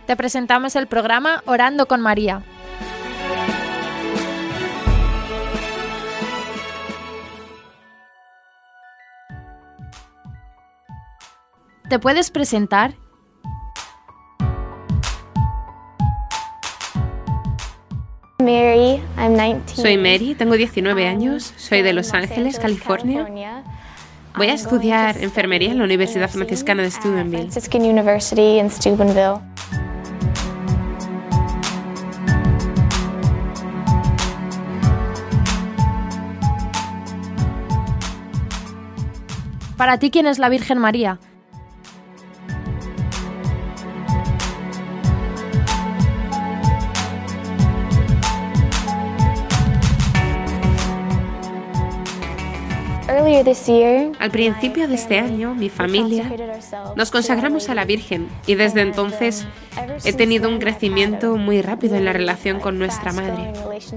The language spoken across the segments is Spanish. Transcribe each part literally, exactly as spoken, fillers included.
Te presentamos el programa Orando con María. ¿Te puedes presentar? Mary, I'm nineteen. Soy Mary, tengo diecinueve años, soy de Los Ángeles, California. Voy a estudiar enfermería en la Universidad Franciscana de Steubenville. Franciscan University in Steubenville. Para ti, ¿quién es la Virgen María? Al principio de este año, mi familia nos consagramos a la Virgen y desde entonces he tenido un crecimiento muy rápido en la relación con nuestra Madre.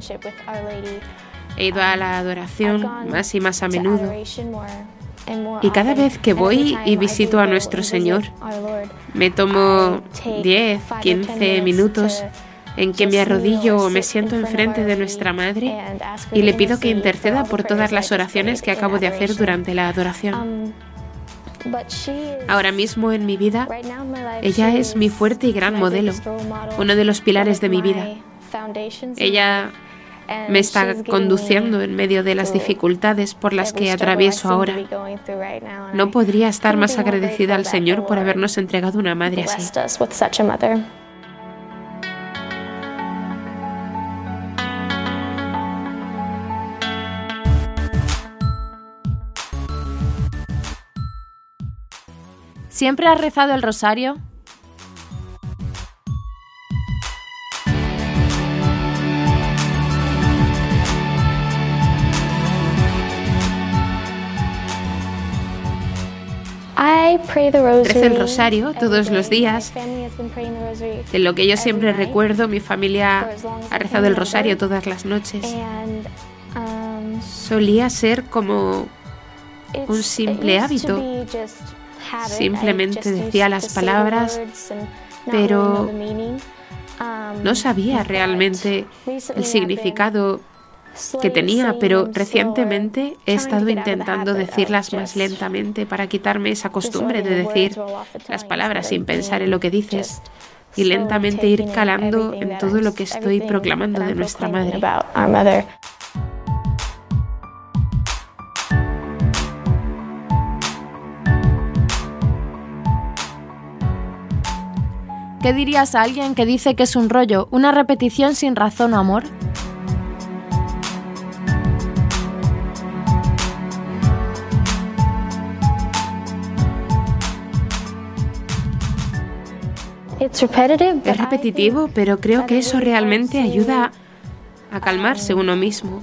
He ido a la adoración más y más a menudo y cada vez que voy y visito a nuestro Señor, me tomo diez, quince minutos en que me arrodillo o me siento enfrente de nuestra Madre y le pido que interceda por todas las oraciones que acabo de hacer durante la adoración. Ahora mismo en mi vida, ella es mi fuerte y gran modelo, uno de los pilares de mi vida. Ella me está conduciendo en medio de las dificultades por las que atravieso ahora. No podría estar más agradecida al Señor por habernos entregado una madre así. ¿Siempre has rezado el rosario? Rezo el rosario todos los días. De lo que yo siempre recuerdo, mi familia ha rezado el rosario todas las noches. Solía ser como un simple hábito. Simplemente decía las palabras, pero no sabía realmente el significado que tenía, pero recientemente he estado intentando decirlas más lentamente para quitarme esa costumbre de decir las palabras sin pensar en lo que dices y lentamente ir calando en todo lo que estoy proclamando de nuestra Madre. ¿Qué dirías a alguien que dice que es un rollo, una repetición sin razón o amor? Es repetitivo, pero creo que eso realmente ayuda a calmarse uno mismo.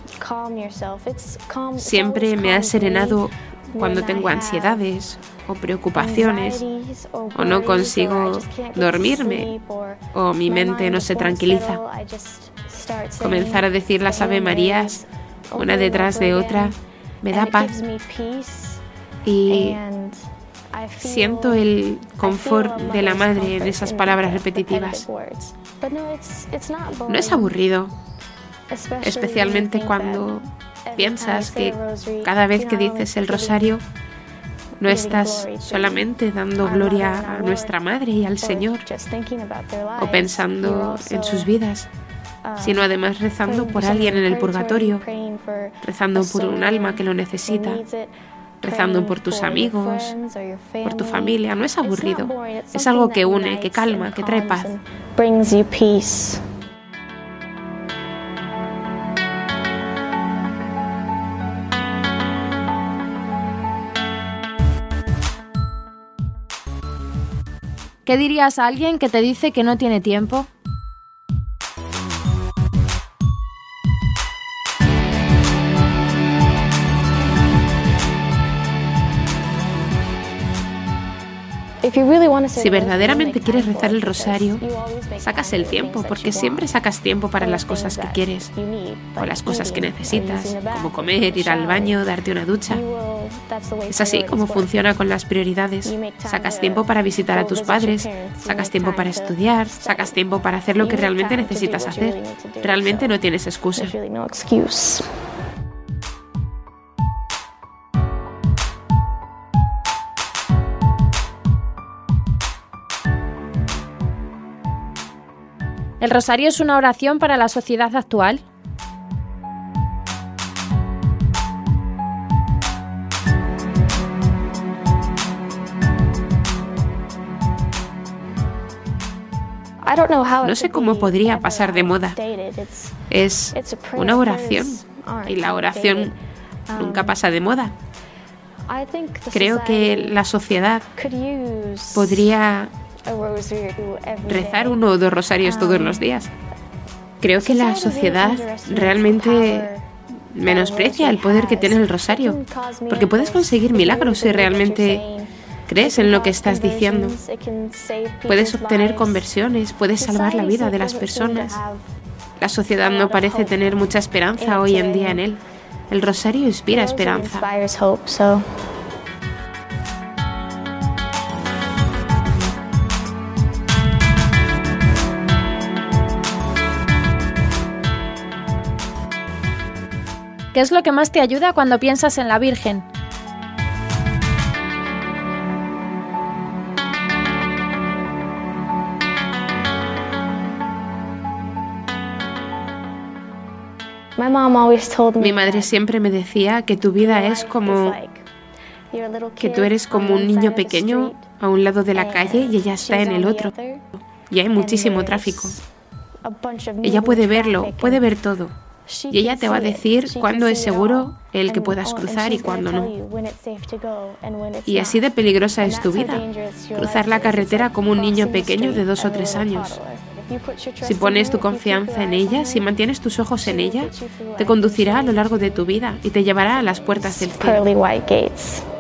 Siempre me ha serenado cuando tengo ansiedades o preocupaciones o no consigo dormirme o mi mente no se tranquiliza. Comenzar a decir las Ave Marías una detrás de otra me da paz y siento el confort de la Madre en esas palabras repetitivas. No es aburrido, especialmente cuando piensas que cada vez que dices el rosario no estás solamente dando gloria a nuestra Madre y al Señor o pensando en sus vidas, sino además rezando por alguien en el purgatorio, rezando por un alma que lo necesita, rezando por tus amigos, por tu familia. No es aburrido, es algo que une, que calma, que trae paz. ¿Qué dirías a alguien que te dice que no tiene tiempo? Si verdaderamente quieres rezar el rosario, sacas el tiempo, porque siempre sacas tiempo para las cosas que quieres, o las cosas que necesitas, como comer, ir al baño, darte una ducha. Es así como funciona con las prioridades. Sacas tiempo para visitar a tus padres, sacas tiempo para estudiar, sacas tiempo para hacer lo que realmente necesitas hacer. Realmente no tienes excusa. ¿El rosario es una oración para la sociedad actual? No sé cómo podría pasar de moda. Es una oración y la oración nunca pasa de moda. Creo que la sociedad podría rezar uno o dos rosarios todos los días. Creo que la sociedad realmente menosprecia el poder que tiene el rosario, porque puedes conseguir milagros si realmente crees en lo que estás diciendo. Puedes obtener conversiones, puedes salvar la vida de las personas. La sociedad no parece tener mucha esperanza hoy en día en él. El rosario inspira esperanza. ¿Qué es lo que más te ayuda cuando piensas en la Virgen? Mi madre siempre me decía que tu vida es como que tú eres como un niño pequeño a un lado de la calle y ella está en el otro. Y hay muchísimo tráfico. Ella puede verlo, puede ver todo. Y ella te va a decir cuándo es seguro el que puedas cruzar y cuándo no. Y así de peligrosa es tu vida, cruzar la carretera como un niño pequeño de dos o tres años. Si pones tu confianza en ella, si mantienes tus ojos en ella, te conducirá a lo largo de tu vida y te llevará a las puertas del cielo.